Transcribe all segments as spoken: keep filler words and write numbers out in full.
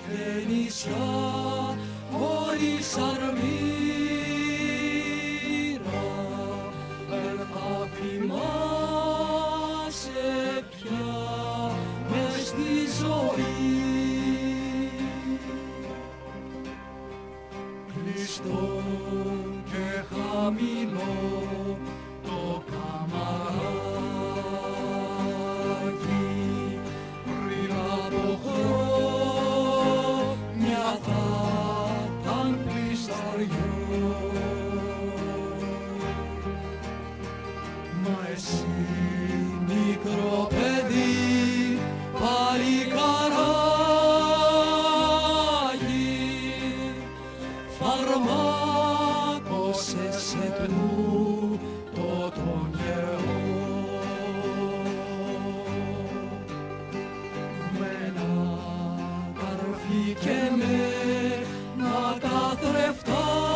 και νησιά χωρίς αρμύρα δεν θα θυμάσαι πια μες στη ζωή. Κλειστό και χαμηλό το καμαράκι πριν από χρόνια θα ήταν πλησταριό. Μα εσύ μικρό παιδί παλικαράκι φαρμάκωσες σε τούτο τον καιρό με ένα καρφί και με ένα καθρεφτάκι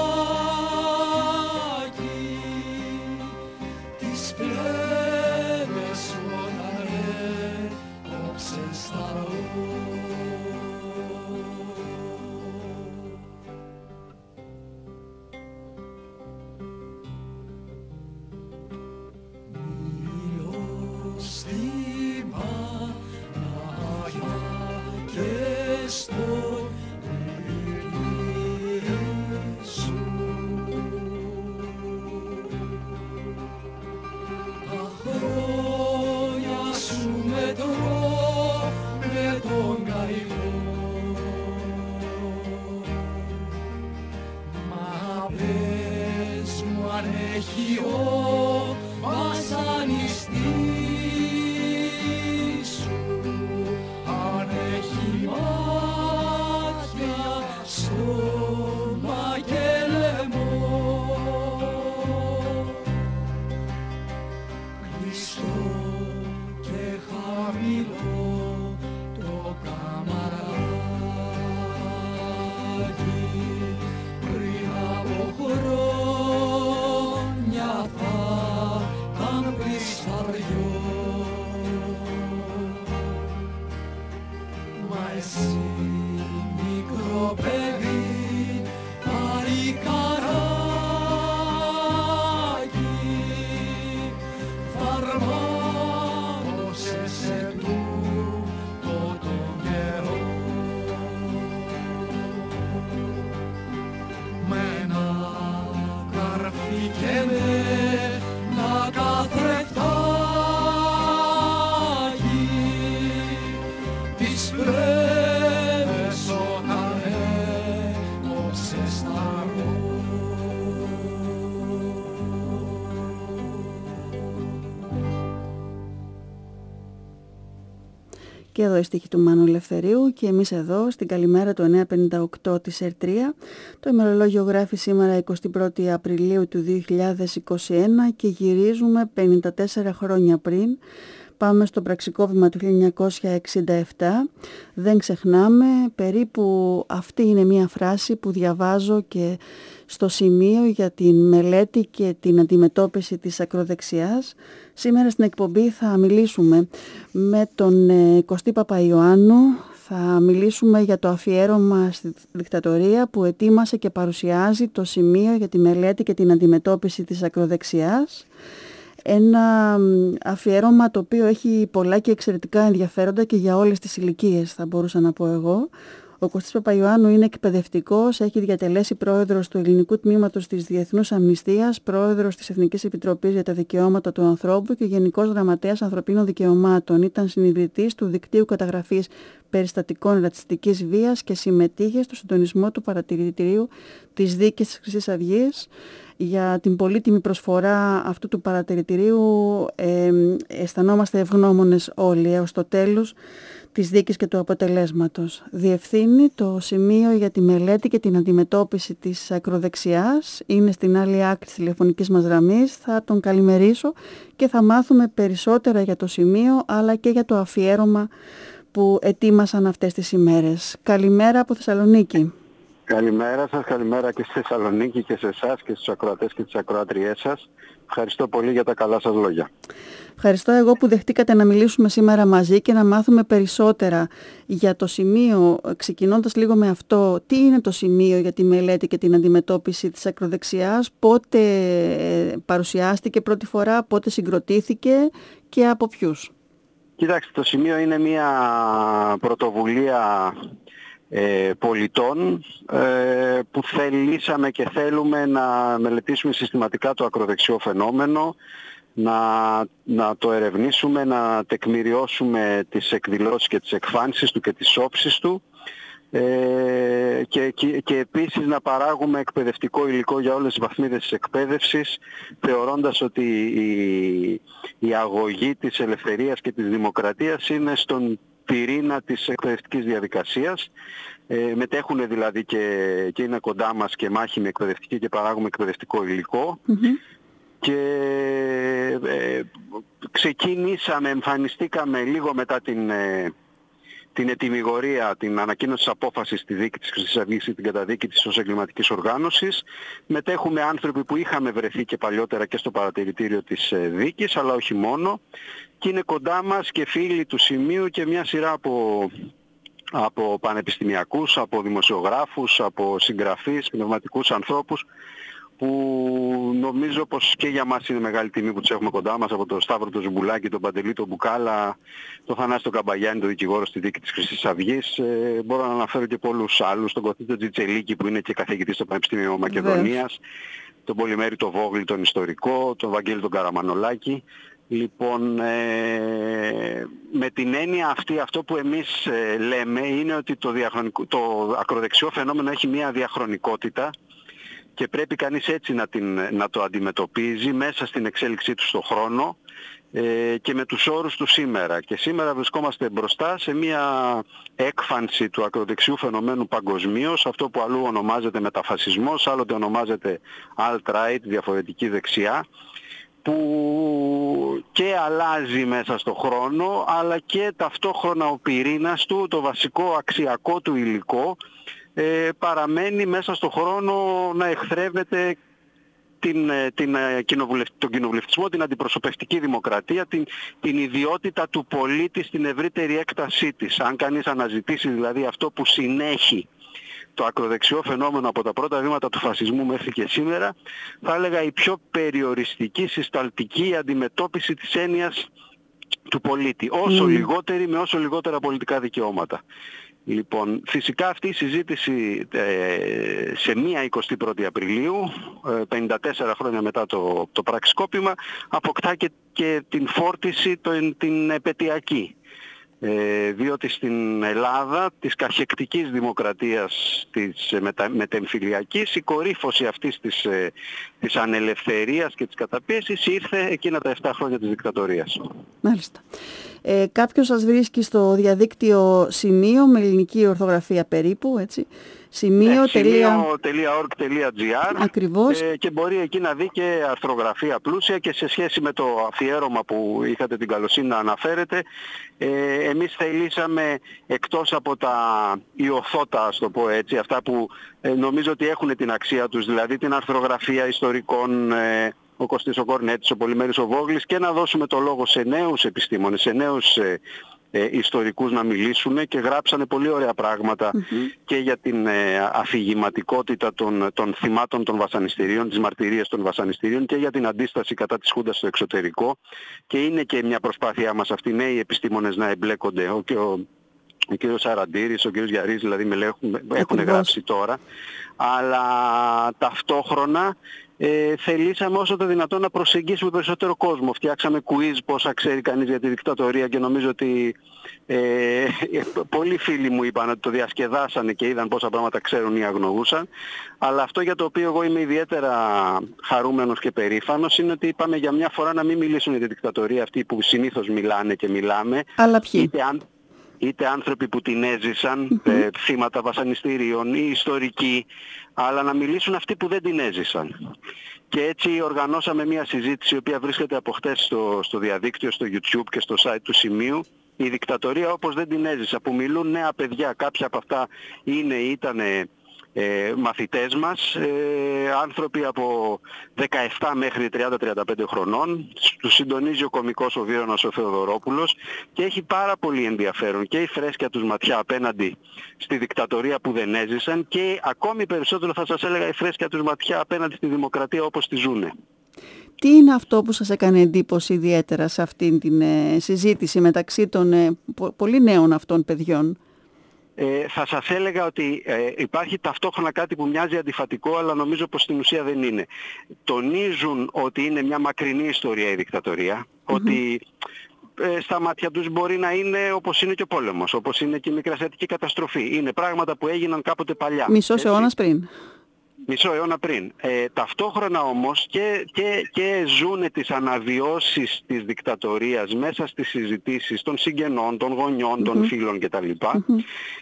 τις πλεύες σου όταν έκοψες τα ρο. Στην Παναγιά και στο Κύριε σου τα χρόνια σου μετρώ με τον καημό. Μα πες μου αν έχει ο βασανιστής σου, αν έχει μάτια, σώμα και λαιμό. Κλειστό και χαμηλό το καμαράκι πριν από χρόνια θα ήταν πλησταριό. Μα εσύ μικρό παιδί παλικαράκι φαρμάκωσες σε τούτο τον καιρό με ένα καρφί και με ένα καθρεφτάκι τις πλεύες όταν έκοψες τα ρο. Και εδώ η στίχη του Μάνου Ελευθερίου και εμείς εδώ στην Καλημέρα του εννιακόσια πενήντα οκτώ της ΕΡΤ τρία. Το ημερολόγιο γράφει σήμερα εικοστή πρώτη Απριλίου του δύο χιλιάδες είκοσι ένα και γυρίζουμε πενήντα τέσσερα χρόνια πριν. Πάμε στο πραξικόπημα του χίλια εννιακόσια εξήντα επτά. Δεν ξεχνάμε, περίπου αυτή είναι μια φράση που διαβάζω και στο σημείο για την μελέτη και την αντιμετώπιση της ακροδεξιάς. Σήμερα στην εκπομπή θα μιλήσουμε με τον Κωστή Παπαϊωάννου. Θα μιλήσουμε για το αφιέρωμα στη δικτατορία που ετοίμασε και παρουσιάζει το σημείο για τη μελέτη και την αντιμετώπιση της ακροδεξιάς. Ένα αφιέρωμα το οποίο έχει πολλά και εξαιρετικά ενδιαφέροντα και για όλες τις ηλικίες, θα μπορούσα να πω εγώ. Ο Κωστής Παπαϊωάννου είναι εκπαιδευτικός, έχει διατελέσει πρόεδρος του Ελληνικού Τμήματος της Διεθνούς Αμνηστίας, πρόεδρος της Εθνικής Επιτροπής για τα Δικαιώματα του Ανθρώπου και Γενικός Γραμματέας Ανθρωπίνων Δικαιωμάτων. Ήταν συνειδητής του Δικτύου Καταγραφής Περιστατικών Ρατσιστικής Βίας και συμμετείχε στο συντονισμό του παρατηρητηρίου της Δίκης της Χρυσής Αυγής. Για την πολύτιμη προσφορά αυτού του παρατηρητηρίου ε, αισθανόμαστε ευγνώμονες όλοι έως το τέλος της δίκης και του αποτελέσματος. Διευθύνει το σημείο για τη μελέτη και την αντιμετώπιση της ακροδεξιάς. Είναι στην άλλη άκρη της τηλεφωνικής μας γραμμής. Θα τον καλημερίσω και θα μάθουμε περισσότερα για το σημείο αλλά και για το αφιέρωμα που ετοίμασαν αυτές τις ημέρες. Καλημέρα από Θεσσαλονίκη. Καλημέρα σας, καλημέρα και στη Θεσσαλονίκη και σε εσάς και στους ακροατές και τις ακροάτριές σας. Ευχαριστώ πολύ για τα καλά σας λόγια. Ευχαριστώ εγώ που δεχτήκατε να μιλήσουμε σήμερα μαζί και να μάθουμε περισσότερα για το σημείο, ξεκινώντας λίγο με αυτό, τι είναι το σημείο για τη μελέτη και την αντιμετώπιση της ακροδεξιάς, πότε παρουσιάστηκε πρώτη φορά, πότε συγκροτήθηκε και από ποιους. Κοιτάξτε, το σημείο είναι μια πρωτοβουλία ε, πολιτών ε, που θελήσαμε και θέλουμε να μελετήσουμε συστηματικά το ακροδεξιό φαινόμενο, να, να το ερευνήσουμε, να τεκμηριώσουμε τις εκδηλώσεις και τις εκφάνσεις του και τις όψεις του ε, και, και, και επίσης να παράγουμε εκπαιδευτικό υλικό για όλες τις βαθμίδες της εκπαίδευσης, θεωρώντας ότι η, η αγωγή της ελευθερίας και της δημοκρατίας είναι στον πυρήνα της εκπαιδευτικής διαδικασίας. Ε, μετέχουν δηλαδή και, και είναι κοντά μας και μάχημοι εκπαιδευτικοί και παράγουμε εκπαιδευτικό υλικό. Mm-hmm. Και ε, ξεκινήσαμε, εμφανιστήκαμε λίγο μετά την, ε, την ετυμηγορία, την ανακοίνωση της απόφασης στη δίκη της Χρυσής Αυγής ή την καταδίκη της ως εγκληματικής οργάνωσης. Μετέχουμε άνθρωποι που είχαμε βρεθεί και παλιότερα και στο παρατηρητήριο της ε, δίκης, αλλά όχι μόνο. Και είναι κοντά μας και φίλοι του σημείου και μια σειρά από, από πανεπιστημιακούς, από δημοσιογράφους, από συγγραφείς, πνευματικούς ανθρώπους, που νομίζω πως και για μας είναι μεγάλη τιμή που τους έχουμε κοντά μας, από τον Σταύρο τον Ζουμπουλάκη, τον Παντελή τον Μπουκάλα, τον Θανάση τον Καμπαγιάννη, τον δικηγόρο στη δίκη της Χρυσής Αυγής. Ε, μπορώ να αναφέρω και πολλούς άλλους, τον Κωστή τον Τζιτσελίκη που είναι και καθηγητής στο Πανεπιστήμιο Μακεδονίας, τον Πολυμέρη τον Βόγλη τον ιστορικό, τον Βαγγέλη τον Καραμανολάκη. Λοιπόν, ε, με την έννοια αυτή, αυτό που εμείς ε, λέμε είναι ότι το, το ακροδεξιό φαινόμενο έχει μια διαχρονικότητα και πρέπει κανείς έτσι να, την, να το αντιμετωπίζει μέσα στην εξέλιξή του στον χρόνο ε, και με τους όρους του σήμερα. Και σήμερα βρισκόμαστε μπροστά σε μια έκφανση του ακροδεξιού φαινομένου παγκοσμίως, αυτό που αλλού ονομάζεται μεταφασισμός, άλλοτε ονομάζεται alt-right, διαφορετική δεξιά, που και αλλάζει μέσα στον χρόνο, αλλά και ταυτόχρονα ο πυρήνας του, το βασικό αξιακό του υλικό, Ε, παραμένει μέσα στον χρόνο να εχθρεύεται την, την, τον κοινοβουλευτισμό, την αντιπροσωπευτική δημοκρατία, την, την ιδιότητα του πολίτη στην ευρύτερη έκτασή της. Αν κανείς αναζητήσει δηλαδή αυτό που συνέχει το ακροδεξιό φαινόμενο από τα πρώτα βήματα του φασισμού μέχρι και σήμερα, θα έλεγα η πιο περιοριστική, συσταλτική αντιμετώπιση της έννοιας του πολίτη. Όσο mm. λιγότερη με όσο λιγότερα πολιτικά δικαιώματα. Λοιπόν, φυσικά αυτή η συζήτηση ε, σε μία εικοστή πρώτη Απριλίου, ε, πενήντα τέσσερα χρόνια μετά το, το πραξικόπημα, αποκτά και, και την φόρτιση το, την επετειακή. Ε, διότι στην Ελλάδα της καχεκτικής δημοκρατίας της μετα, μετεμφυλιακής η κορύφωση αυτής της, ε, της ανελευθερίας και της καταπίεσης ήρθε εκείνα τα επτά χρόνια της δικτατορίας. Μάλιστα. Ε, κάποιος σας βρίσκει στο διαδίκτυο σημείο με ελληνική ορθογραφία περίπου, έτσι. Σημείο τελεία org τελεία gr Ακριβώς. Ε, και μπορεί εκεί να δει και αρθρογραφία πλούσια και σε σχέση με το αφιέρωμα που είχατε την καλοσύνη να αναφέρετε, ε, εμείς θελήσαμε εκτός από τα ιωθώτα, ας το πω έτσι, αυτά που ε, νομίζω ότι έχουν την αξία τους, δηλαδή την αρθρογραφία ιστορικών, ε, ο Κωστής ο Κορνέτης, ο Πολυμέρης ο Βόγλης, και να δώσουμε το λόγο σε νέους επιστήμονες, σε νέους ε, ε, ιστορικούς να μιλήσουν, και γράψανε πολύ ωραία πράγματα mm-hmm. και για την ε, αφηγηματικότητα των, των θυμάτων των βασανιστήριων, τις μαρτυρίες των βασανιστήριων, και για την αντίσταση κατά της Χούντας στο εξωτερικό, και είναι και μια προσπάθειά μας αυτοί οι νέοι επιστήμονες να εμπλέκονται. Ο, και ο, ο κ. Σαραντήρης, ο κ. Γιαρής δηλαδή με έχουν, έχουν γράψει τώρα, αλλά ταυτόχρονα Ε, θελήσαμε όσο το δυνατόν να προσεγγίσουμε περισσότερο κόσμο. Φτιάξαμε quiz πόσα ξέρει κανείς για τη δικτατορία, και νομίζω ότι ε, ε, πολλοί φίλοι μου είπαν ότι το διασκεδάσανε και είδαν πόσα πράγματα ξέρουν ή αγνοούσαν. Αλλά αυτό για το οποίο εγώ είμαι ιδιαίτερα χαρούμενος και περήφανος είναι ότι είπαμε για μια φορά να μην μιλήσουν για τη δικτατορία αυτοί που συνήθως μιλάνε και μιλάμε. Αλλά ποιοι? Είτε αν, είτε άνθρωποι που την έζησαν, mm-hmm. ε, θύματα βασανιστήριων ή ιστορικοί, αλλά να μιλήσουν αυτοί που δεν την έζησαν. Και έτσι οργανώσαμε μια συζήτηση η οποία βρίσκεται από χτες στο, στο διαδίκτυο, στο YouTube και στο site του Σημείου, η δικτατορία όπως δεν την έζησα, που μιλούν νέα παιδιά, κάποια από αυτά είναι ή ήταν ε, μαθητές μας, ε, άνθρωποι από δεκαεπτά μέχρι τριάντα τριάντα πέντε χρονών. Τους συντονίζει ο κωμικός ο Βίρονας ο Θεοδωρόπουλος και έχει πάρα πολύ ενδιαφέρον και η φρέσκια τους ματιά απέναντι στη δικτατορία που δεν έζησαν και ακόμη περισσότερο θα σας έλεγα η φρέσκια τους ματιά απέναντι στη δημοκρατία όπως τη ζούνε. Τι είναι αυτό που σας έκανε εντύπωση ιδιαίτερα σε αυτήν την ε, συζήτηση μεταξύ των ε, πο, πολύ νέων αυτών παιδιών? Ε, θα σας έλεγα ότι ε, υπάρχει ταυτόχρονα κάτι που μοιάζει αντιφατικό, αλλά νομίζω πως στην ουσία δεν είναι. Τονίζουν ότι είναι μια μακρινή ιστορία η δικτατορία, mm-hmm. ότι ε, στα μάτια τους μπορεί να είναι όπως είναι και ο πόλεμος, όπως είναι και η μικρασιατική καταστροφή. Είναι πράγματα που έγιναν κάποτε παλιά. Μισός αιώνας πριν. Μισό αιώνα πριν. Ε, ταυτόχρονα όμως και, και, και ζουνε τις αναβιώσεις της δικτατορίας μέσα στις συζητήσεις των συγγενών, των γονιών, mm-hmm. των φίλων κτλ. Mm-hmm.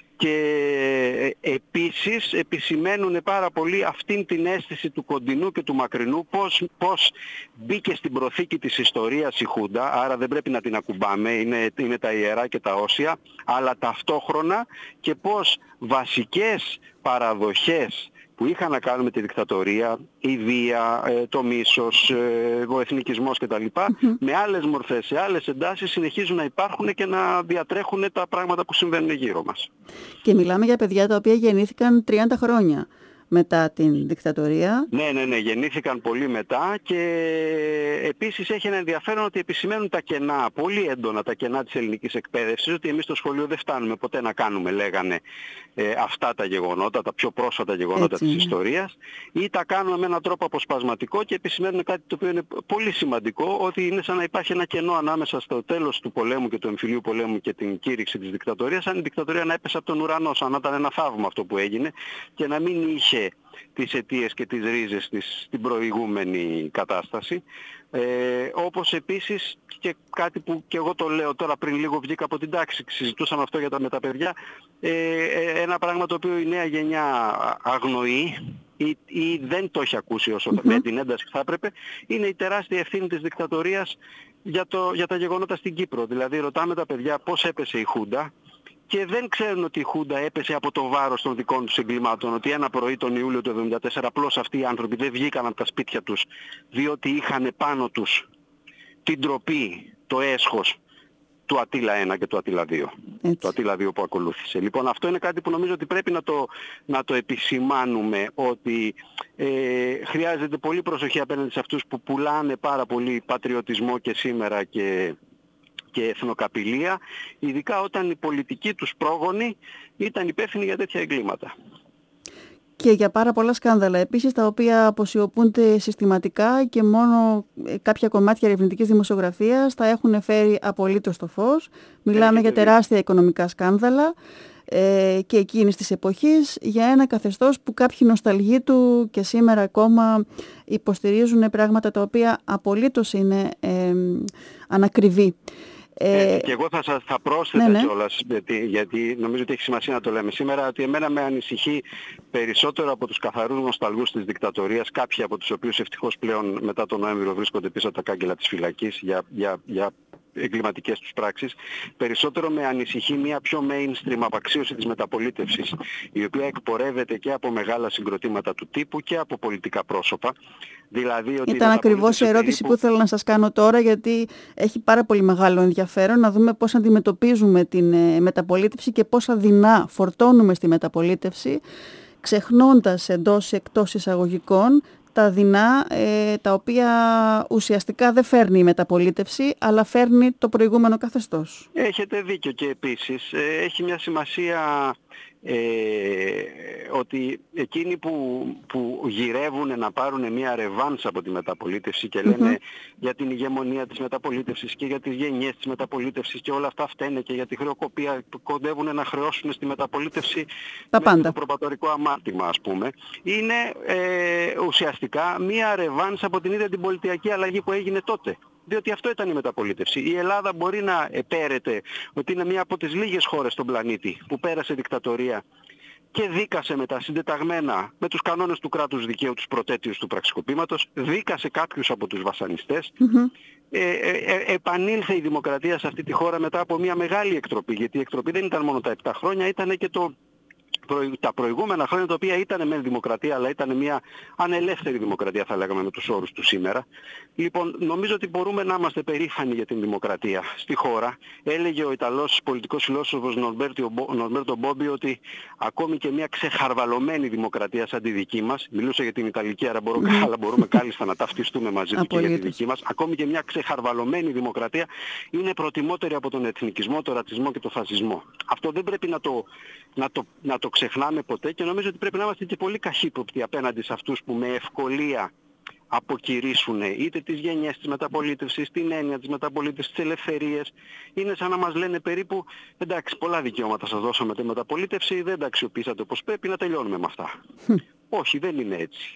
Και επίσης επισημαίνουν πάρα πολύ αυτήν την αίσθηση του κοντινού και του μακρινού, πώς, πώς μπήκε στην προθήκη της ιστορίας η Χούντα, άρα δεν πρέπει να την ακουμπάμε, είναι, είναι τα ιερά και τα όσια, αλλά ταυτόχρονα και πώς βασικές παραδοχές που είχαν να κάνουν με τη δικτατορία, η βία, το μίσος, ο εθνικισμός κτλ. Mm-hmm. Με άλλες μορφές, σε άλλες εντάσεις συνεχίζουν να υπάρχουν και να διατρέχουν τα πράγματα που συμβαίνουν γύρω μας. Και μιλάμε για παιδιά τα οποία γεννήθηκαν τριάντα χρόνια μετά την δικτατορία. Ναι, ναι, ναι, γεννήθηκαν πολύ μετά και επίσης έχει ένα ενδιαφέρον ότι επισημαίνουν τα κενά, πολύ έντονα τα κενά της ελληνικής εκπαίδευσης, ότι εμείς στο σχολείο δεν φτάνουμε ποτέ να κάνουμε, λέγανε, ε, αυτά τα γεγονότα, τα πιο πρόσφατα γεγονότα Έτσι. της ιστορίας, ή τα κάνουμε με έναν τρόπο αποσπασματικό και επισημαίνουν κάτι το οποίο είναι πολύ σημαντικό, ότι είναι σαν να υπάρχει ένα κενό ανάμεσα στο τέλος του πολέμου και του εμφυλίου πολέμου και την κήρυξη της δικτατορίας, αν η δικτατορία να έπεσε από τον ουρανό, σαν να ήταν ένα θαύμα αυτό που έγινε και να μην είχε τις αιτίες και τις ρίζες της στην προηγούμενη κατάσταση. Ε, όπως επίσης και κάτι που και εγώ το λέω τώρα, πριν λίγο βγήκα από την τάξη, συζητούσαμε αυτό για τα, με τα παιδιά, ε, ένα πράγμα το οποίο η νέα γενιά αγνοεί ή, ή δεν το έχει ακούσει όσο mm-hmm. με την ένταση που θα έπρεπε, είναι η τεράστια ευθύνη της δικτατορίας για, το, για τα γεγονότα στην Κύπρο. Δηλαδή ρωτάμε τα παιδιά πώς έπεσε η Χούντα, και δεν ξέρουν ότι η Χούντα έπεσε από το βάρος των δικών τους εγκλημάτων, ότι ένα πρωί τον Ιούλιο του εβδομήντα τέσσερα απλώς αυτοί οι άνθρωποι δεν βγήκαν από τα σπίτια τους διότι είχαν πάνω τους την ντροπή, το έσχος του Αττήλα ένα και του Αττήλα δύο. Έτσι. Το Αττήλα δύο που ακολούθησε. Λοιπόν, αυτό είναι κάτι που νομίζω ότι πρέπει να το, να το επισημάνουμε, ότι ε, χρειάζεται πολύ προσοχή απέναντι σε αυτούς που πουλάνε πάρα πολύ πατριωτισμό και σήμερα και και εθνοκαπηλεία, ειδικά όταν οι πολιτικοί τους πρόγονοι ήταν υπεύθυνοι για τέτοια εγκλήματα. Και για πάρα πολλά σκάνδαλα επίσης, τα οποία αποσιωπούνται συστηματικά και μόνο κάποια κομμάτια ερευνητικής δημοσιογραφίας τα έχουν φέρει απολύτως στο φως. Μιλάμε Έχετε για τεράστια δει. οικονομικά σκάνδαλα ε, και εκείνης της εποχής, για ένα καθεστώς που κάποιοι νοσταλγοί του και σήμερα ακόμα υποστηρίζουν πράγματα τα οποία απολύτως είναι ε, ανακριβή. Ε, και εγώ θα σας θα πρόσθετα ναι, ναι. κιόλας, γιατί, γιατί νομίζω ότι έχει σημασία να το λέμε σήμερα, ότι εμένα με ανησυχεί περισσότερο από τους καθαρούς νοσταλγούς της δικτατορίας, κάποιοι από τους οποίους ευτυχώς πλέον μετά τον Νοέμβριο βρίσκονται πίσω από τα κάγκελα της φυλακής για, για, για εγκληματικές τους πράξεις. Περισσότερο με ανησυχεί μια πιο mainstream απαξίωση της μεταπολίτευσης, η οποία εκπορεύεται και από μεγάλα συγκροτήματα του τύπου και από πολιτικά πρόσωπα. Δηλαδή ότι ήταν ακριβώς η ερώτηση περίπου... που ήθελα να σας κάνω τώρα, γιατί έχει πάρα πολύ μεγάλο ενδιαφέρον να δούμε πώς αντιμετωπίζουμε την ε, μεταπολίτευση και πόσα δεινά φορτώνουμε στη μεταπολίτευση, ξεχνώντας εντός εκτός εισαγωγικών τα δεινά ε, τα οποία ουσιαστικά δεν φέρνει η μεταπολίτευση, αλλά φέρνει το προηγούμενο καθεστώς. Έχετε δίκιο και επίσης ε, έχει μια σημασία ε, ότι εκείνοι που, που γυρεύουν να πάρουν μια ρεβάνς από τη μεταπολίτευση και λένε mm-hmm. για την ηγεμονία της μεταπολίτευσης και για τις γενιές της μεταπολίτευσης και όλα αυτά φταίνε και για τη χρεοκοπία που κοντεύουν να χρεώσουν στη μεταπολίτευση με το προπατορικό αμάρτημα, ας πούμε, είναι ε, ουσιαστικά μια ρεβάνς από την ίδια την πολιτιακή αλλαγή που έγινε τότε. Διότι αυτό ήταν η μεταπολίτευση. Η Ελλάδα μπορεί να επέρεται ότι είναι μια από τις λίγες χώρες στον πλανήτη που πέρασε δικτατορία και δίκασε μετά συντεταγμένα με τους κανόνες του κράτους δικαίου τους προτέτειους του πραξικοπήματος, δίκασε κάποιους από τους βασανιστές. Mm-hmm. Ε, ε, ε, επανήλθε η δημοκρατία σε αυτή τη χώρα μετά από μια μεγάλη εκτροπή, γιατί η εκτροπή δεν ήταν μόνο τα επτά χρόνια, ήταν και το προη... τα προηγούμενα χρόνια, τα οποία ήταν μεν δημοκρατία, αλλά ήταν μια ανελεύθερη δημοκρατία, θα λέγαμε, με τους όρους του σήμερα. Λοιπόν, νομίζω ότι μπορούμε να είμαστε περήφανοι για την δημοκρατία στη χώρα. Έλεγε ο Ιταλός πολιτικός φιλόσοφος Νορμπέρτο Μπόμπι ότι ακόμη και μια ξεχαρβαλωμένη δημοκρατία σαν τη δική μας, μιλούσε για την Ιταλική, άρα μπορώ, mm. αλλά μπορούμε κάλλιστα να ταυτιστούμε μαζί του και για τη δική μας, ακόμη και μια ξεχαρβαλωμένη δημοκρατία είναι προτιμότερη από τον εθνικισμό, τον ρατσισμό και τον φασισμό. Αυτό δεν πρέπει να το, να το, να το ξεχνάμε ποτέ, και νομίζω ότι πρέπει να είμαστε και πολύ καχύποπτοι απέναντι σε αυτούς που με ευκολία αποκηρύσουν είτε τις γενιές της μεταπολίτευσης, την έννοια της μεταπολίτευσης, τις ελευθερίες. Είναι σαν να μας λένε περίπου, εντάξει, πολλά δικαιώματα σας δώσαμε τη μεταπολίτευση, δεν τα αξιοποιήσατε όπως πρέπει, να τελειώνουμε με αυτά. Όχι, δεν είναι έτσι.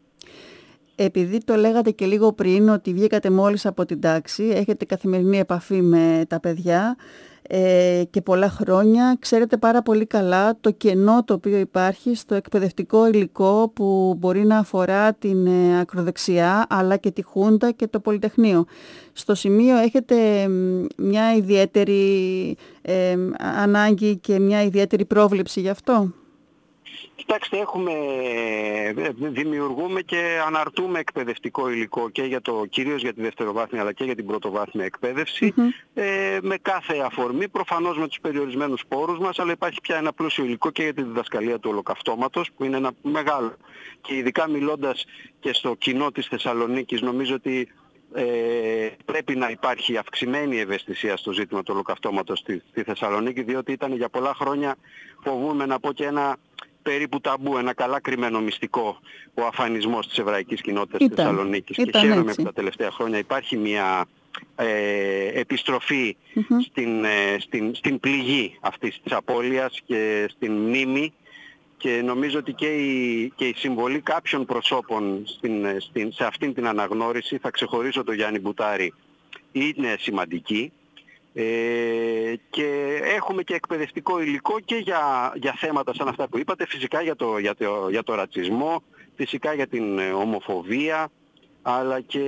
Επειδή το λέγατε και λίγο πριν ότι βγήκατε μόλις από την τάξη, έχετε καθημερινή επαφή με τα παιδιά ε, και πολλά χρόνια, ξέρετε πάρα πολύ καλά το κενό το οποίο υπάρχει στο εκπαιδευτικό υλικό που μπορεί να αφορά την ε, ακροδεξιά, αλλά και τη Χούντα και το Πολυτεχνείο. Στο σημείο έχετε μια ιδιαίτερη ε, ανάγκη και μια ιδιαίτερη πρόβλεψη γι' αυτό? Κοιτάξτε, έχουμε, δημιουργούμε και αναρτούμε εκπαιδευτικό υλικό και για το, κυρίως για τη δευτεροβάθμια αλλά και για την πρωτοβάθμια εκπαίδευση, mm-hmm. ε, με κάθε αφορμή, προφανώς με τους περιορισμένους πόρους μας, αλλά υπάρχει πια ένα πλούσιο υλικό και για τη διδασκαλία του ολοκαυτώματος, που είναι ένα μεγάλο, και ειδικά μιλώντας και στο κοινό της Θεσσαλονίκης, νομίζω ότι Ε, πρέπει να υπάρχει αυξημένη ευαισθησία στο ζήτημα του ολοκαυτώματος στη, στη Θεσσαλονίκη, διότι ήταν για πολλά χρόνια, φοβούμαι να πω, και ένα περίπου ταμπού, ένα καλά κρυμμένο μυστικό, ο αφανισμός της εβραϊκής κοινότητας της Θεσσαλονίκης. Και χαίρομαι έτσι που τα τελευταία χρόνια υπάρχει μια ε, επιστροφή mm-hmm. στην, ε, στην, στην πληγή αυτής της απώλειας και στην μνήμη. Και νομίζω ότι και η, και η συμβολή κάποιων προσώπων στην, στην, σε αυτήν την αναγνώριση, θα ξεχωρίσω τον Γιάννη Μπουτάρη, είναι σημαντική. Ε, και έχουμε και εκπαιδευτικό υλικό και για, για θέματα σαν αυτά που είπατε, φυσικά για το, για, το, για το ρατσισμό, φυσικά για την ομοφοβία, αλλά και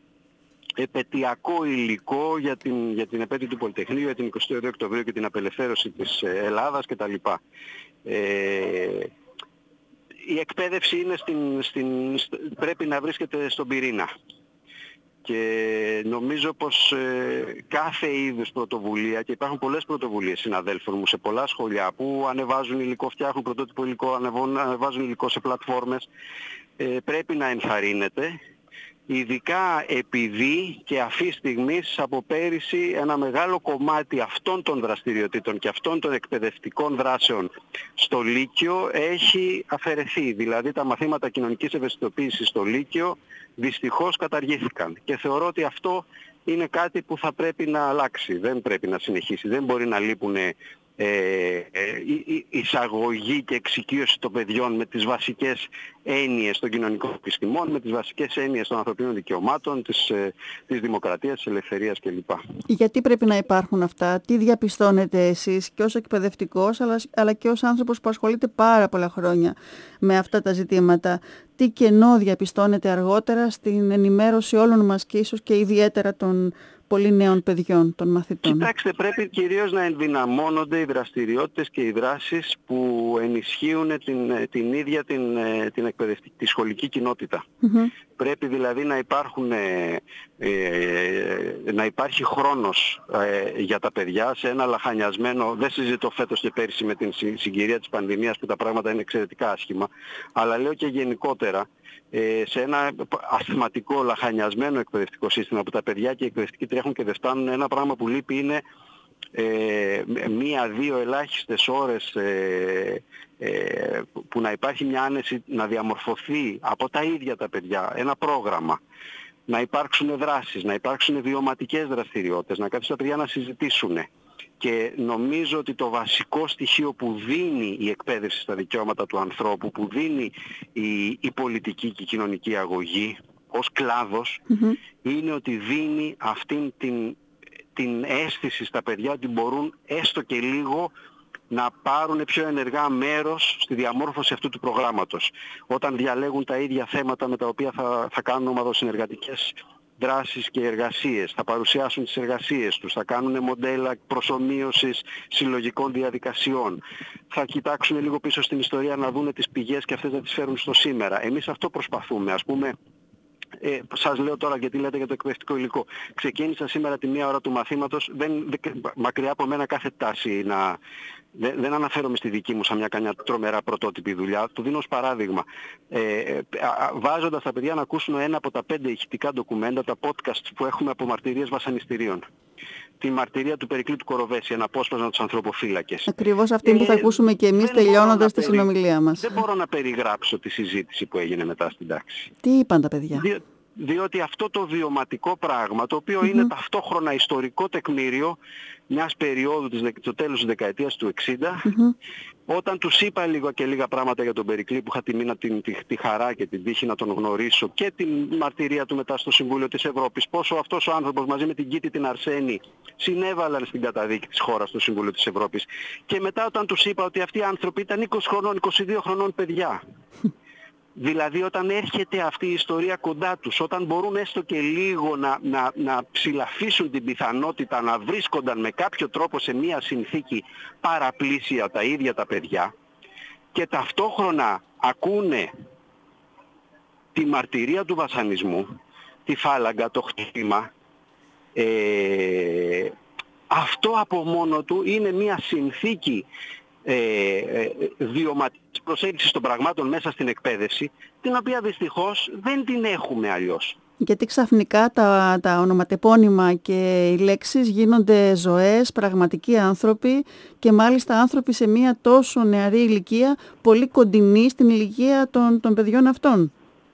επαιτειακό υλικό για την, για την επέτειο του Πολυτεχνείου, για την εικοστή εβδόμη Οκτωβρίου και την απελευθέρωση της Ελλάδας κτλ. Ε, η εκπαίδευση είναι στην, στην, πρέπει να βρίσκεται στον πυρήνα, και νομίζω πως ε, κάθε είδους πρωτοβουλία, και υπάρχουν πολλές πρωτοβουλίες συναδέλφων μου σε πολλά σχολεία που ανεβάζουν υλικό, φτιάχνουν πρωτότυπο υλικό, ανεβάζουν, ανεβάζουν υλικό σε πλατφόρμες, ε, πρέπει να ενθαρρύνεται, ειδικά επειδή και αυτή τη στιγμή από πέρυσι ένα μεγάλο κομμάτι αυτών των δραστηριοτήτων και αυτών των εκπαιδευτικών δράσεων στο Λύκειο έχει αφαιρεθεί. Δηλαδή τα μαθήματα κοινωνικής ευαισθητοποίησης στο Λύκειο δυστυχώς καταργήθηκαν, και θεωρώ ότι αυτό είναι κάτι που θα πρέπει να αλλάξει, δεν πρέπει να συνεχίσει, δεν μπορεί να λείπουν Ε, ε, η εισαγωγή και εξοικείωση των παιδιών με τις βασικές έννοιες των κοινωνικών επιστημών, με τις βασικές έννοιες των ανθρωπίνων δικαιωμάτων, της, ε, της δημοκρατίας, της ελευθερίας κλπ. Γιατί πρέπει να υπάρχουν αυτά, τι διαπιστώνετε εσείς και ως εκπαιδευτικός, αλλά, αλλά και ως άνθρωπος που ασχολείται πάρα πολλά χρόνια με αυτά τα ζητήματα? Τι κενό διαπιστώνετε αργότερα στην ενημέρωση όλων μας και ίσως και ιδιαίτερα των πολύ νέων παιδιών, των μαθητών? Κοιτάξτε, πρέπει κυρίως να ενδυναμώνονται οι δραστηριότητες και οι δράσεις που ενισχύουν την, την ίδια την, την εκπαιδευτική, τη σχολική κοινότητα. Mm-hmm. Πρέπει δηλαδή να, υπάρχουν, ε, ε, να υπάρχει χρόνος ε, για τα παιδιά σε ένα λαχανιασμένο, δεν συζητώ φέτος και πέρυσι με την συγκυρία της πανδημίας που τα πράγματα είναι εξαιρετικά άσχημα, αλλά λέω και γενικότερα, σε ένα ασθηματικό, λαχανιασμένο εκπαιδευτικό σύστημα που τα παιδιά και οι εκπαιδευτικοί τρέχουν και δεν φτάνουν. Ένα πράγμα που λείπει είναι ε, μία-δύο ελάχιστες ώρες ε, ε, που να υπάρχει μια άνεση να διαμορφωθεί από τα ίδια τα παιδιά ένα πρόγραμμα, να υπάρξουν δράσεις, να υπάρξουν βιωματικές δραστηριότητες, να κάτσουν τα παιδιά να συζητήσουν. Και νομίζω ότι το βασικό στοιχείο που δίνει η εκπαίδευση στα δικαιώματα του ανθρώπου, που δίνει η, η πολιτική και η κοινωνική αγωγή ως κλάδος, mm-hmm. είναι ότι δίνει αυτήν την, την αίσθηση στα παιδιά ότι μπορούν έστω και λίγο να πάρουν πιο ενεργά μέρος στη διαμόρφωση αυτού του προγράμματος. Όταν διαλέγουν τα ίδια θέματα με τα οποία θα, θα κάνουν ομαδοσυνεργατικές δράσεις και εργασίες, θα παρουσιάσουν τις εργασίες τους, θα κάνουν μοντέλα προσομοίωσης συλλογικών διαδικασιών, θα κοιτάξουν λίγο πίσω στην ιστορία να δουν τις πηγές και αυτές να τις φέρουν στο σήμερα. Εμείς αυτό προσπαθούμε, ας πούμε. Ε, σας λέω τώρα γιατί λέτε για το εκπαιδευτικό υλικό. Ξεκίνησα σήμερα τη μία ώρα του μαθήματος, δεν, δεν, μακριά από μένα κάθε τάση να... Δεν, δεν αναφέρομαι στη δική μου σαν μια κανιά τρομερά πρωτότυπη δουλειά, το δίνω ως παράδειγμα. Ε, βάζοντας τα παιδιά να ακούσουν ένα από τα πέντε ηχητικά ντοκουμέντα, τα podcasts που έχουμε από μαρτυρίες βασανιστήριων. Τη μαρτυρία του Περικλή του Κοροβέση, ένα απόσπασμα τους ανθρωποφύλακες. Ακριβώς αυτή ε, που θα ακούσουμε και εμείς τελειώνοντας τη περι... συνομιλία μας. Δεν μπορώ να περιγράψω τη συζήτηση που έγινε μετά στην τάξη. Τι είπαν τα παιδιά? Δι... Διότι αυτό το βιωματικό πράγμα, το οποίο mm-hmm. είναι ταυτόχρονα ιστορικό τεκμήριο μιας περίοδου της, το τέλος της δεκαετίας του εξήντα, mm-hmm. όταν τους είπα λίγα και λίγα πράγματα για τον Περικλή, που είχα τη, μήνα, τη, τη, τη χαρά και την τύχη να τον γνωρίσω, και την μαρτυρία του μετά στο Συμβούλιο της Ευρώπης, πόσο αυτός ο άνθρωπος μαζί με την Κίτη την Αρσένη συνέβαλαν στην καταδίκη της χώρας στο Συμβούλιο της Ευρώπης. Και μετά όταν τους είπα ότι αυτοί οι άνθρωποι ήταν είκοσι χρονών, είκοσι δύο χρονών παιδιά. Δηλαδή όταν έρχεται αυτή η ιστορία κοντά τους, όταν μπορούν έστω και λίγο να, να, να ψηλαφίσουν την πιθανότητα να βρίσκονταν με κάποιο τρόπο σε μια συνθήκη παραπλήσια τα ίδια τα παιδιά, και ταυτόχρονα ακούνε τη μαρτυρία του βασανισμού, τη φάλαγγα, το χτύπημα, ε, αυτό από μόνο του είναι μια συνθήκη ε, ε, βιωματικής προσέγγισης των πραγμάτων μέσα στην εκπαίδευση, την οποία δυστυχώς δεν την έχουμε αλλιώς. Γιατί ξαφνικά τα, τα ονοματεπώνυμα και οι λέξεις γίνονται ζωές, πραγματικοί άνθρωποι, και μάλιστα άνθρωποι σε μια τόσο νεαρή ηλικία, πολύ κοντινή στην ηλικία των, των παιδιών αυτών.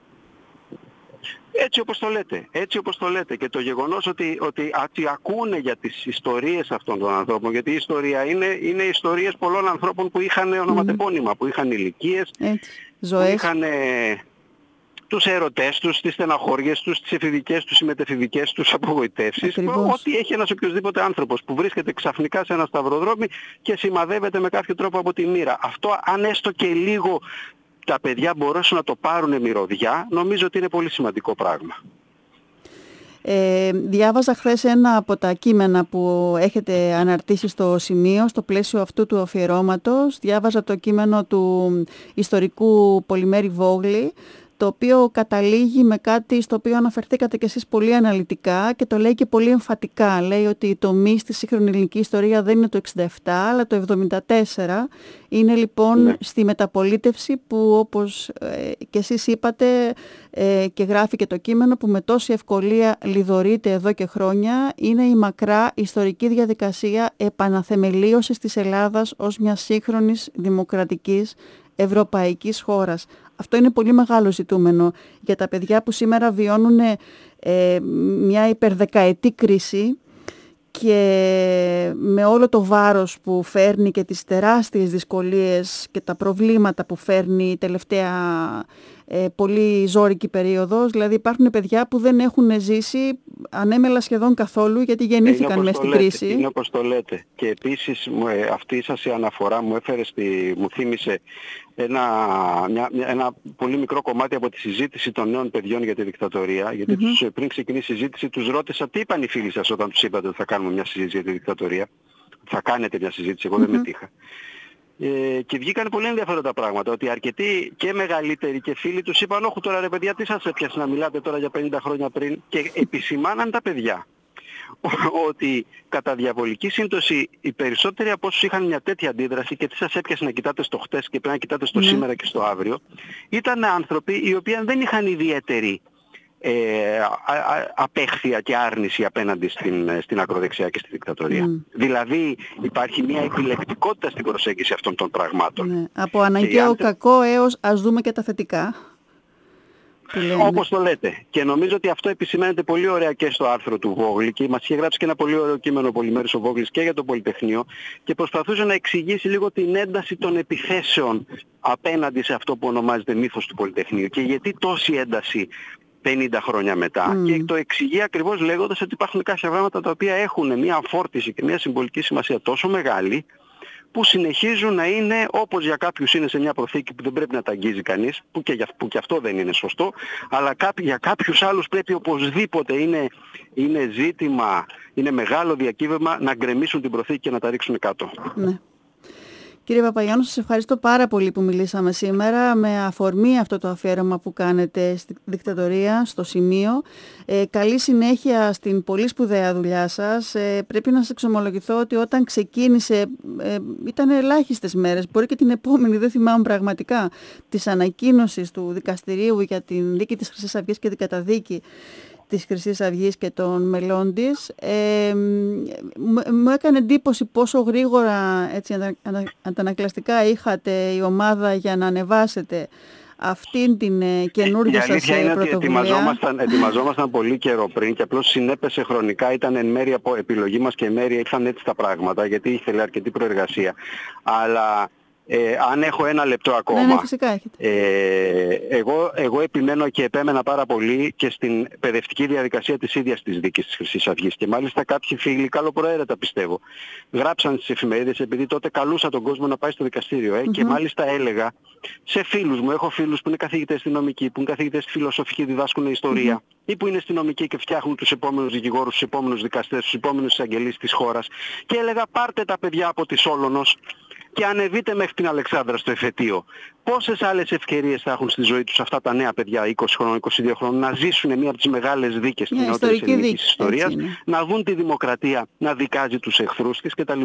Έτσι όπως το λέτε, έτσι όπως το λέτε. Και το γεγονός ότι, ότι, ότι ακούνε για τις ιστορίες αυτών των ανθρώπων, γιατί η ιστορία είναι, είναι ιστορίες πολλών ανθρώπων που είχαν ονοματεπώνυμα, mm. που είχαν ηλικίες, που είχαν τους ερωτές τους, τις στεναχώριες τους, τις εφηβικές τους ή μετεφηβικές τους απογοητεύσεις. Ό,τι έχει ένας οποιοσδήποτε άνθρωπος που βρίσκεται ξαφνικά σε ένα σταυροδρόμι και σημαδεύεται με κάποιο τρόπο από τη μοίρα. Αυτό, αν έστω και λίγο τα παιδιά μπορέσουν να το πάρουν μυρωδιά, νομίζω ότι είναι πολύ σημαντικό πράγμα. Ε, διάβαζα χθες ένα από τα κείμενα που έχετε αναρτήσει στο σημείο, στο πλαίσιο αυτού του αφιερώματος. Διάβαζα το κείμενο του ιστορικού Πολυμέρη Βόγλη, το οποίο καταλήγει με κάτι στο οποίο αναφερθήκατε κι εσείς πολύ αναλυτικά και το λέει και πολύ εμφατικά. Λέει ότι η τομή στη σύγχρονη ελληνική ιστορία δεν είναι το εξήντα επτά αλλά το εβδομήντα τέσσερα. Είναι λοιπόν ναι. στη μεταπολίτευση που, όπως ε, και εσείς είπατε ε, και γράφει και το κείμενο, που με τόση ευκολία λιδωρείται εδώ και χρόνια, είναι η μακρά ιστορική διαδικασία επαναθεμελίωσης της Ελλάδας ως μια σύγχρονης δημοκρατικής ευρωπαϊκής χώρας. Αυτό είναι πολύ μεγάλο ζητούμενο για τα παιδιά που σήμερα βιώνουν ε, μια υπερδεκαετή κρίση, και με όλο το βάρος που φέρνει και τις τεράστιες δυσκολίες και τα προβλήματα που φέρνει η τελευταία ε, πολύ ζώρικη περίοδος. Δηλαδή υπάρχουν παιδιά που δεν έχουν ζήσει ανέμελα σχεδόν καθόλου, γιατί γεννήθηκαν μέσα στην κρίση. Είναι όπως το λέτε. Και επίσης αυτή σας η αναφορά μου έφερε στη, μου θύμισε ένα, μια, ένα πολύ μικρό κομμάτι από τη συζήτηση των νέων παιδιών για τη δικτατορία. Γιατί mm-hmm. τους, πριν ξεκινήσει η συζήτηση τους ρώτησα τι είπαν οι φίλοι σας όταν τους είπατε ότι θα κάνουμε μια συζήτηση για τη δικτατορία. Θα κάνετε μια συζήτηση, εγώ mm-hmm. δεν μετήχα. Ε, και βγήκαν πολύ ενδιαφέροντα πράγματα, ότι αρκετοί και μεγαλύτεροι και φίλοι τους είπαν όχι τώρα ρε παιδιά, τι σας έπιασε να μιλάτε τώρα για πενήντα χρόνια πριν, και επισημάναν τα παιδιά ότι κατά διαβολική σύμπτωση οι περισσότεροι από όσους είχαν μια τέτοια αντίδραση, και τι σας έπιασε να κοιτάτε στο χτες και πρέπει να κοιτάτε στο mm. σήμερα και στο αύριο, ήταν άνθρωποι οι οποίοι δεν είχαν ιδιαίτερη ε, α, α, απέχθεια και άρνηση απέναντι στην, στην ακροδεξιά και στη δικτατορία. Mm. Δηλαδή υπάρχει μια επιλεκτικότητα στην προσέγγιση αυτών των πραγμάτων. Ναι. Από αναγκαίο αν... κακό έως ας δούμε και τα θετικά. Όπως το λέτε. Και νομίζω ότι αυτό επισημαίνεται πολύ ωραία και στο άρθρο του Βόγλη, και μας είχε γράψει και ένα πολύ ωραίο κείμενο ο Πολυμέρης ο Βόγλης και για το Πολυτεχνείο, και προσπαθούσε να εξηγήσει λίγο την ένταση των επιθέσεων απέναντι σε αυτό που ονομάζεται μύθος του Πολυτεχνείου και γιατί τόση ένταση πενήντα χρόνια μετά. Mm. Και το εξηγεί ακριβώς λέγοντας ότι υπάρχουν κάποια πράγματα τα οποία έχουν μια φόρτιση και μια συμβολική σημασία τόσο μεγάλη, που συνεχίζουν να είναι, όπως για κάποιους είναι σε μια προθήκη που δεν πρέπει να τα αγγίζει κανείς, που και, που και αυτό δεν είναι σωστό, αλλά κάποιοι, για κάποιους άλλους πρέπει οπωσδήποτε, είναι, είναι ζήτημα, είναι μεγάλο διακύβευμα να γκρεμίσουν την προθήκη και να τα ρίξουν κάτω. Ναι. Κύριε Παπαγιάννου, σας ευχαριστώ πάρα πολύ που μιλήσαμε σήμερα με αφορμή αυτό το αφιέρωμα που κάνετε στη δικτατορία, στο Σημείο. Ε, καλή συνέχεια στην πολύ σπουδαία δουλειά σας. Ε, πρέπει να σας εξομολογηθώ ότι όταν ξεκίνησε, ε, ήταν ελάχιστες μέρες, μπορεί και την επόμενη, δεν θυμάμαι πραγματικά, της ανακοίνωσης του δικαστηρίου για την δίκη της Χρυσής Αυγής και την καταδίκη της Χρυσής Αυγής και των μελών της. Ε, μου έκανε εντύπωση πόσο γρήγορα, έτσι, αντα, αντα, αντανακλαστικά είχατε η ομάδα για να ανεβάσετε αυτήν την ε, καινούργια σας πρωτοβουλία. Η αλήθεια είναι ότι ετοιμαζόμασταν, ετοιμαζόμασταν πολύ καιρό πριν και απλώς συνέπεσε χρονικά, ήταν εν μέρει από επιλογή μας και εν μέρει ήρθαν έτσι τα πράγματα, γιατί ήθελε αρκετή προεργασία. Αλλά Ε, αν έχω ένα λεπτό ακόμα, ναι, ναι, φυσικά έχετε. Ε, εγώ, εγώ επιμένω και επέμενα πάρα πολύ και στην παιδευτική διαδικασία της ίδιας της δίκης της Χρυσής Αυγής, και μάλιστα κάποιοι φίλοι, καλοπροαίρετα πιστεύω, γράψαν στις εφημερίδες, επειδή τότε καλούσα τον κόσμο να πάει στο δικαστήριο, ε, mm-hmm. και μάλιστα έλεγα σε φίλους μου, έχω φίλους που είναι καθηγητές στη νομική, που είναι καθηγητές στη φιλοσοφική, διδάσκουν ιστορία, mm-hmm. ή που είναι στη νομική και φτιάχνουν τους επόμενους δικηγόρους, τους επόμενους δικαστές, τους επόμενους εισαγγελείς της χώρας, και έλεγα πάρτε τα παιδιά από τη Σόλωνος και ανεβείτε μέχρι την Αλεξάνδρα στο εφετείο. Πόσες άλλες ευκαιρίες θα έχουν στη ζωή τους αυτά τα νέα παιδιά είκοσι χρόνων, είκοσι δύο χρόνων, να ζήσουν μία από τις μεγάλες δίκες της νεότερης ελληνικής ιστορίας, να δουν τη δημοκρατία να δικάζει τους εχθρούς της κτλ.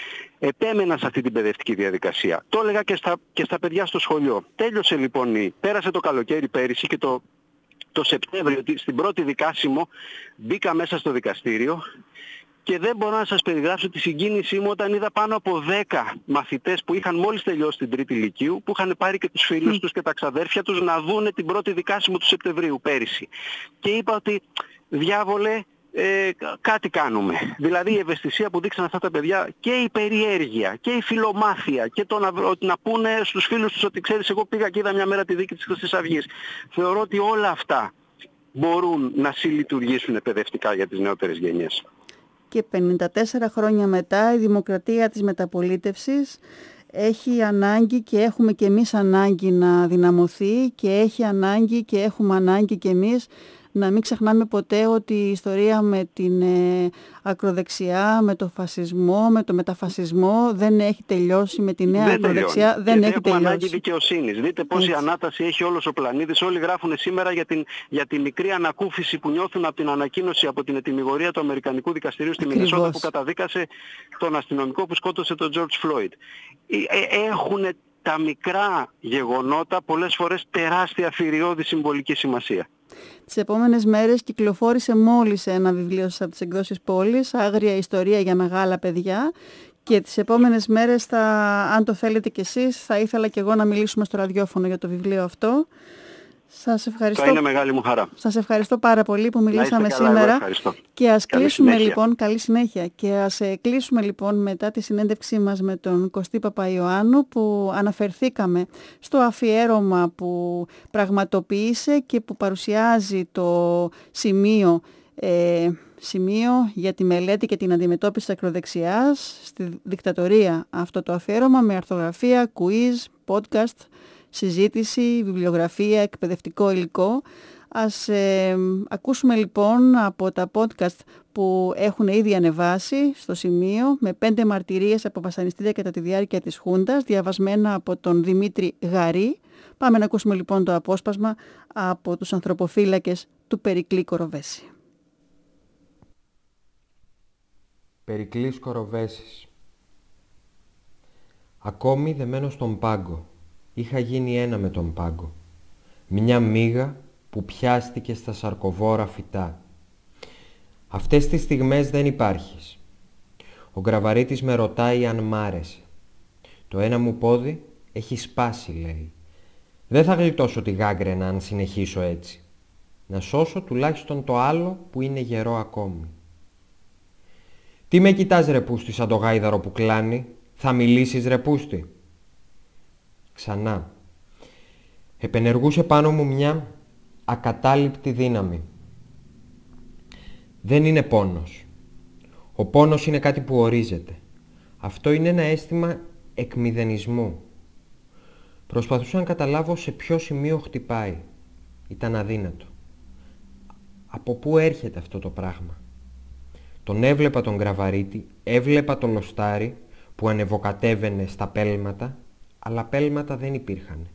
Επέμενα σε αυτή την παιδευτική διαδικασία. Το έλεγα και στα, και στα παιδιά στο σχολείο. Τέλειωσε λοιπόν, η, πέρασε το καλοκαίρι πέρυσι και το, το Σεπτέμβριο, στην πρώτη δικάσιμο, μπήκα μέσα στο δικαστήριο. Και δεν μπορώ να σας περιγράψω τη συγκίνησή μου όταν είδα πάνω από δέκα μαθητές που είχαν μόλις τελειώσει την τρίτη λυκείου, που είχαν πάρει και τους φίλους τους και τα ξαδέρφια τους να δούνε την πρώτη δικάσιμο του Σεπτεμβρίου πέρυσι. Και είπα ότι διάβολε, ε, κάτι κάνουμε. Δηλαδή η ευαισθησία που δείξαν αυτά τα παιδιά, και η περιέργεια και η φιλομάθεια, και το να, να πούνε στους φίλους τους ότι ξέρεις, εγώ πήγα και είδα μια μέρα τη δίκη της Χρυσής Αυγής. Θεωρώ ότι όλα αυτά μπορούν να συλλειτουργήσουν παιδευτικά για τις νεότερες γενιές. Και πενήντα τέσσερα χρόνια μετά η δημοκρατία της μεταπολίτευσης έχει ανάγκη, και έχουμε και εμείς ανάγκη, να δυναμωθεί, και έχει ανάγκη και έχουμε ανάγκη και εμείς να μην ξεχνάμε ποτέ ότι η ιστορία με την ε, ακροδεξιά, με το φασισμό, με το μεταφασισμό δεν έχει τελειώσει, με τη νέα δεν ακροδεξιά τελειώνει. δεν και έχει έχουμε τελειώσει. Ανάγκη δικαιοσύνης. Δείτε πόση ανάταση έχει όλος ο πλανήτης. Όλοι γράφουν σήμερα για, την, για τη μικρή ανακούφιση που νιώθουν από την ανακοίνωση από την ετυμηγορία του Αμερικανικού Δικαστηρίου στη Μινεσότα, που καταδίκασε τον αστυνομικό που σκότωσε τον George Floyd. Έχουν τα μικρά γεγονότα πολλές φορές τεράστια θηριώδη συμβολική σημασία. Τις επόμενες μέρες κυκλοφόρησε μόλις ένα βιβλίο από τις εκδόσεις Πόλης, Άγρια Ιστορία για Μεγάλα Παιδιά, και τις επόμενες μέρες, θα, αν το θέλετε κι εσείς, θα ήθελα κι εγώ να μιλήσουμε στο ραδιόφωνο για το βιβλίο αυτό. Σας ευχαριστώ. Θα είναι μεγάλη μου χαρά. Σας ευχαριστώ πάρα πολύ που μιλήσαμε καλά, σήμερα. Και ας καλή κλείσουμε συνέχεια. λοιπόν, καλή συνέχεια. Και ας ε, κλείσουμε λοιπόν μετά τη συνέντευξή μας με τον Κωστή Παπαϊωάννου, που αναφερθήκαμε στο αφιέρωμα που πραγματοποίησε και που παρουσιάζει το σημείο, ε, σημείο για τη μελέτη και την αντιμετώπιση της ακροδεξιάς στη δικτατορία. Αυτό το αφιέρωμα με αρθογραφία, quiz, podcast, συζήτηση, βιβλιογραφία, εκπαιδευτικό υλικό. Ας ε, ακούσουμε λοιπόν από τα podcast που έχουν ήδη ανεβάσει στο Σημείο, με πέντε μαρτυρίες από βασανιστήρια κατά τη διάρκεια της Χούντας, διαβασμένα από τον Δημήτρη Γαρή. Πάμε να ακούσουμε λοιπόν το απόσπασμα από τους ανθρωποφύλακες του Περικλή Κοροβέση. Περικλής Κοροβέσης. Ακόμη δεμένο στον πάγκο, είχα γίνει ένα με τον πάγκο. Μια μύγα που πιάστηκε στα σαρκοβόρα φυτά. Αυτές τις στιγμές δεν υπάρχεις. Ο Γκραβαρίτης με ρωτάει αν μ' άρεσε. Το ένα μου πόδι έχει σπάσει, λέει. Δεν θα γλιτώσω τη γάγκρενα αν συνεχίσω έτσι. Να σώσω τουλάχιστον το άλλο που είναι γερό ακόμη. Τι με κοιτάς, ρε πούστη, σαν το γάιδαρο που κλάνει? Θα μιλήσεις, ρε πούστη? Ξανά. Επενεργούσε πάνω μου μια ακατάληπτη δύναμη. Δεν είναι πόνος. Ο πόνος είναι κάτι που ορίζεται. Αυτό είναι ένα αίσθημα εκμηδενισμού. Προσπαθούσα να καταλάβω σε ποιο σημείο χτυπάει. Ήταν αδύνατο. Από πού έρχεται αυτό το πράγμα? Τον έβλεπα τον Γκραβαρίτη, έβλεπα το λοστάρι που ανεβοκατέβαινε στα πέλματα, αλλά πέλματα δεν υπήρχαν.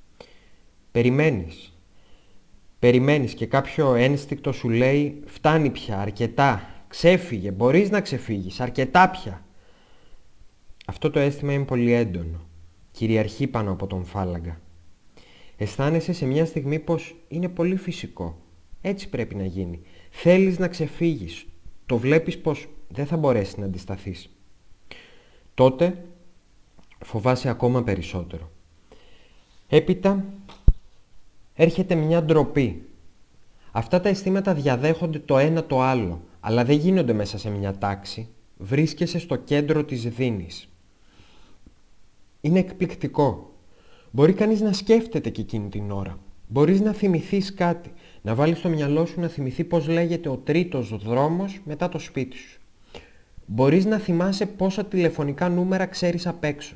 Περιμένεις. Περιμένεις και κάποιο ένστικτο σου λέει «Φτάνει πια, αρκετά, ξέφυγε, μπορείς να ξεφύγεις, αρκετά πια». Αυτό το αίσθημα είναι πολύ έντονο. Κυριαρχεί πάνω από τον φάλαγγα. Αισθάνεσαι σε μια στιγμή πως είναι πολύ φυσικό. Έτσι πρέπει να γίνει. Θέλεις να ξεφύγεις. Το βλέπεις πως δεν θα μπορέσεις να αντισταθείς. Τότε φοβάσαι ακόμα περισσότερο. Έπειτα έρχεται μια ντροπή. Αυτά τα αισθήματα διαδέχονται το ένα το άλλο, αλλά δεν γίνονται μέσα σε μια τάξη. Βρίσκεσαι στο κέντρο της δίνης. Είναι εκπληκτικό. Μπορεί κανείς να σκέφτεται και εκείνη την ώρα. Μπορείς να θυμηθείς κάτι, να βάλεις στο μυαλό σου να θυμηθεί πώς λέγεται ο τρίτος δρόμος μετά το σπίτι σου. Μπορείς να θυμάσαι πόσα τηλεφωνικά νούμερα ξέρεις απ' έξω.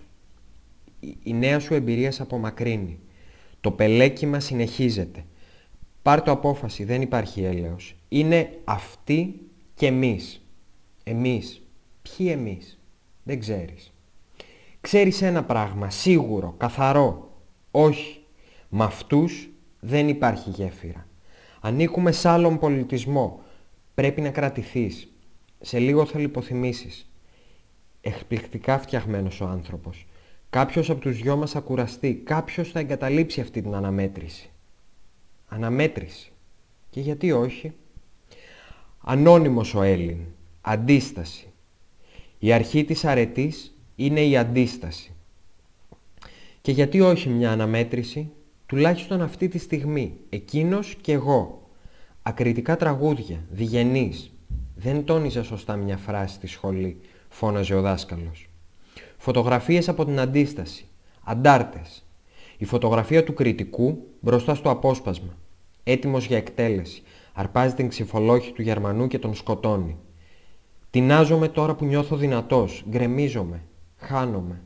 Η νέα σου εμπειρία σε απομακρύνει. Το πελέκιμα συνεχίζεται. Πάρ' το απόφαση, δεν υπάρχει έλεος. Είναι αυτοί και εμείς. Εμείς. Ποιοι εμείς? Δεν ξέρεις. Ξέρεις ένα πράγμα, σίγουρο, καθαρό. Όχι. Με αυτούς δεν υπάρχει γέφυρα. Ανήκουμε σε άλλον πολιτισμό. Πρέπει να κρατηθείς. Σε λίγο θα λιποθυμήσεις. Εκπληκτικά φτιαγμένος ο άνθρωπος. Κάποιος από τους δυο μας θα κουραστεί. Κάποιος θα εγκαταλείψει αυτή την αναμέτρηση. Αναμέτρηση. Και γιατί όχι? Ανώνυμος ο Έλλην. Αντίσταση. Η αρχή της αρετής είναι η αντίσταση. Και γιατί όχι μια αναμέτρηση? Τουλάχιστον αυτή τη στιγμή. Εκείνος και εγώ. Ακριτικά τραγούδια. Διγενείς. Δεν τόνιζα σωστά μια φράση στη σχολή, φώναζε ο δάσκαλος. Φωτογραφίες από την αντίσταση. Αντάρτες. Η φωτογραφία του κριτικού μπροστά στο απόσπασμα. Έτοιμος για εκτέλεση. Αρπάζει την ξυφολόχη του Γερμανού και τον σκοτώνει. Τινάζομαι τώρα που νιώθω δυνατός. Γκρεμίζομαι. Χάνομαι.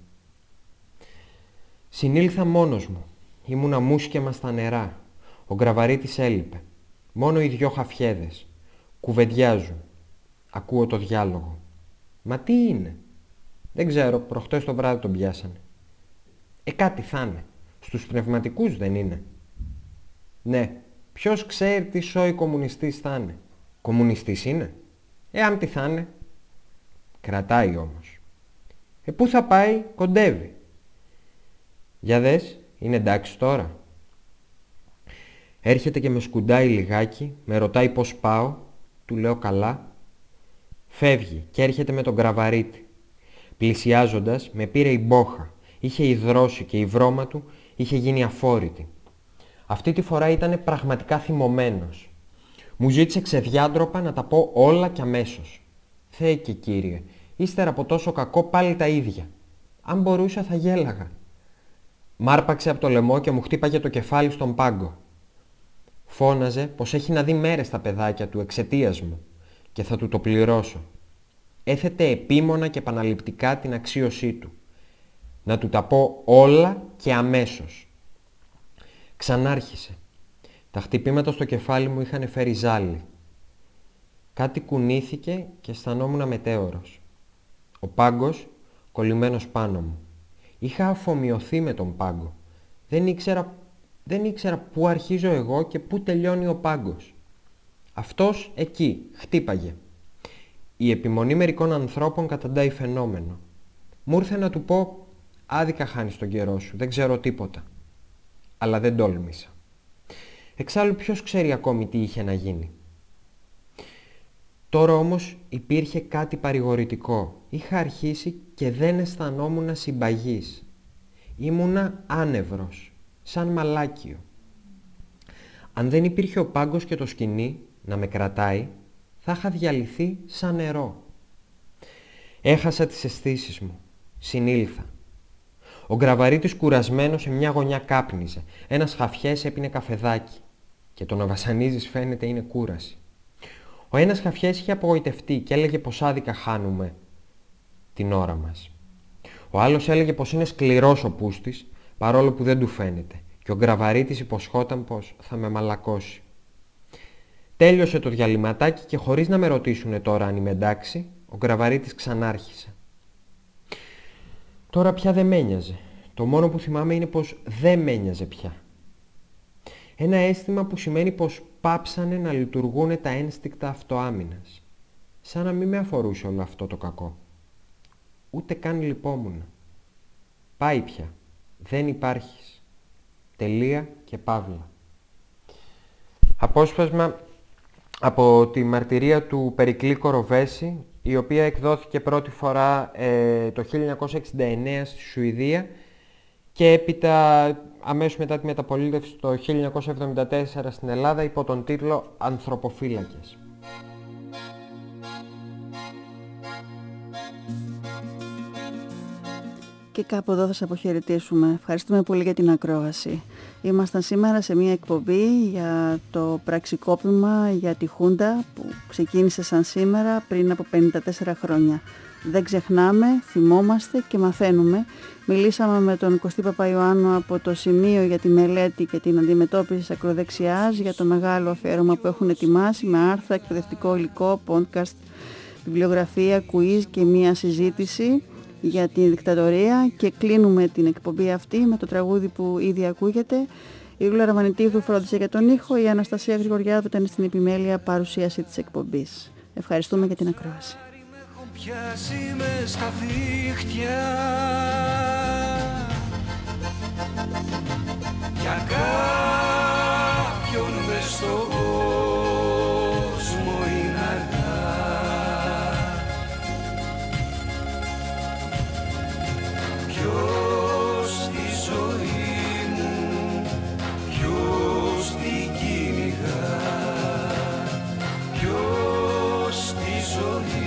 Συνήλθα μόνος μου. Ήμουνα μουσκεμα στα νερά. Ο Γκραβαρίτης έλειπε. Μόνο οι δυο χαφιέδες. Κουβεντιάζουν. Ακούω το διάλογο. Μα τι είναι? Δεν ξέρω, προχτές το βράδυ τον πιάσανε. Ε, κάτι θα είναι. Στους πνευματικούς δεν είναι? Ναι. Ποιος ξέρει τι σόι κομμουνιστής θα είναι? Κομμουνιστής είναι? Ε, αν τι θα είναι? Κρατάει όμως. Ε, πού θα πάει? Κοντεύει. Για δες, είναι εντάξει τώρα? Έρχεται και με σκουντάει λιγάκι, με ρωτάει πώς πάω, του λέω καλά. Φεύγει και έρχεται με τον Γκραβαρίτη. Πλησιάζοντας, με πήρε η μπόχα. Είχε υδρώσει και η βρώμα του είχε γίνει αφόρητη. Αυτή τη φορά ήταν πραγματικά θυμωμένος. Μου ζήτησε ξεδιάντροπα να τα πω όλα κι αμέσως. Θεέ και Κύριε, ύστερα από τόσο κακό πάλι τα ίδια. Αν μπορούσα θα γέλαγα. Μ' άρπαξε από το λαιμό και μου χτύπαγε το κεφάλι στον πάγκο. Φώναζε πως έχει να δει μέρες τα παιδάκια του εξαιτίας μου και θα του το πληρώσω. Έθετε επίμονα και επαναληπτικά την αξίωσή του. Να του τα πω όλα και αμέσως. Ξανάρχισε. Τα χτυπήματα στο κεφάλι μου είχαν φέρει ζάλι. Κάτι κουνήθηκε και αισθανόμουν μετέωρος. Ο πάγκος κολλημένος πάνω μου. Είχα αφομοιωθεί με τον πάγκο. Δεν ήξερα, δεν ήξερα πού αρχίζω εγώ και πού τελειώνει ο πάγκος. Αυτός εκεί χτύπαγε. Η επιμονή μερικών ανθρώπων καταντάει φαινόμενο. Μου ήρθε να του πω «Άδικα χάνεις τον καιρό σου, δεν ξέρω τίποτα». Αλλά δεν τόλμησα. Εξάλλου ποιος ξέρει ακόμη τι είχε να γίνει. Τώρα όμως υπήρχε κάτι παρηγορητικό. Είχα αρχίσει και δεν αισθανόμουν συμπαγής. Ήμουνα άνευρος, σαν μαλάκιο. Αν δεν υπήρχε ο πάγκος και το σκοινί να με κρατάει, θα είχα διαλυθεί σαν νερό. Έχασα τις αισθήσεις μου. Συνήλθα. Ο Γκραβαρίτης κουρασμένος σε μια γωνιά κάπνιζε. Ένας χαφιές έπινε καφεδάκι. Και το να βασανίζεις φαίνεται είναι κούραση. Ο ένας χαφιές είχε απογοητευτεί και έλεγε πως άδικα χάνουμε την ώρα μας. Ο άλλος έλεγε πως είναι σκληρός ο πούστης, παρόλο που δεν του φαίνεται, και ο Γκραβαρίτης υποσχόταν πως θα με μαλακώσει. Τέλειωσε το διαλυματάκι και χωρίς να με ρωτήσουνε τώρα αν είμαι εντάξει, ο Γκραβαρίτης ξανάρχισε. Τώρα πια δεν με ένοιαζε. Το μόνο που θυμάμαι είναι πως δεν με ένοιαζε πια. Ένα αίσθημα που σημαίνει πως πάψανε να λειτουργούν τα ένστικτα αυτοάμυνας. Σαν να μην με αφορούσε όλο αυτό το κακό. Ούτε καν λυπόμουν. Πάει πια. Δεν υπάρχεις. Τελεία και παύλα. Απόσπασμα από τη μαρτυρία του Περικλή Κοροβέση, η οποία εκδόθηκε πρώτη φορά ε, το χίλια εννιακόσια εξήντα εννέα στη Σουηδία και έπειτα αμέσως μετά τη μεταπολίτευση το χίλια εννιακόσια εβδομήντα τέσσερα στην Ελλάδα υπό τον τίτλο «Ανθρωποφύλακες». Και κάπου εδώ θα σας αποχαιρετήσουμε. Ευχαριστούμε πολύ για την ακρόαση. Ήμασταν σήμερα σε μια εκπομπή για το πραξικόπημα για τη Χούντα που ξεκίνησε σαν σήμερα πριν από πενήντα τέσσερα χρόνια. Δεν ξεχνάμε, θυμόμαστε και μαθαίνουμε. Μιλήσαμε με τον Κωστή Παπαϊωάννου από το Σημείο για τη Μελέτη και την Αντιμετώπιση της Ακροδεξιάς για το μεγάλο αφιέρωμα που έχουν ετοιμάσει με άρθρα, εκπαιδευτικό υλικό, podcast, βιβλιογραφία, quiz και μια συζήτηση για την δικτατορία. Και κλείνουμε την εκπομπή αυτή με το τραγούδι που ήδη ακούγεται. Η Ρούλα Ραμανιτίδου φρόντισε για τον ήχο, η Αναστασία Γρηγοριάδου ήταν στην επιμέλεια παρουσίαση της εκπομπής. Ευχαριστούμε για την ακρόαση. Πιάσει μες στα δίχτυα για κάποιον μες στον κόσμο είναι αργά. Ποιος στη ζωή μου, ποιος την κυνηγά, ποιος στη ζωή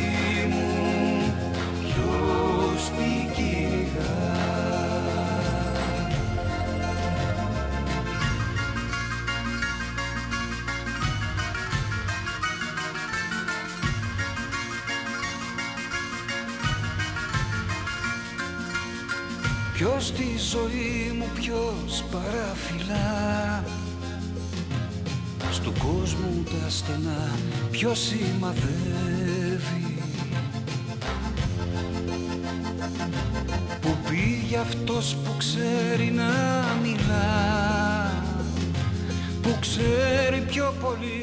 ποιος στη ζωή μου, ποιος παραφυλά στον κόσμο τα στενά, ποιος σημαδεύει. Που πήγε αυτός που ξέρει να μιλά, που ξέρει πιο πολύ